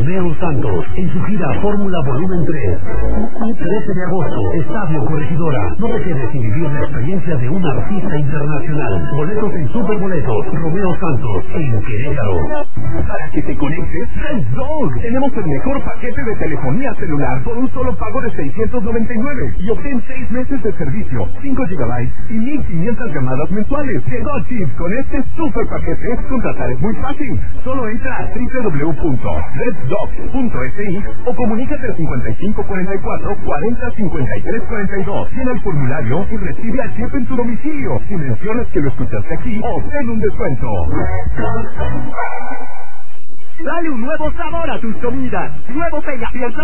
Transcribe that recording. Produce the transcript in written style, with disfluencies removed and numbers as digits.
Romeo Santos, en su gira Fórmula Volumen 3. 13 de agosto, Estadio Corregidora. No te quedes sin vivir la experiencia de un artista internacional. Boletos en Superboletos. Romeo Santos, en Querétaro. Para que te conectes, Red Dog. Tenemos el mejor paquete de telefonía celular por un solo pago de $699 y obtén 6 meses de servicio, 5 GB y 1500 llamadas mensuales. Llegó Chips. Con este super paquete, contratar es muy fácil. Solo entra a www.reddog.si o comunícate al 5544 40 53 42. Llena el formulario y recibe a chip en tu domicilio. Si mencionas que lo escuchaste aquí, obtén un descuento. Dale un nuevo sabor a tus comidas. Nuevo Peñafiel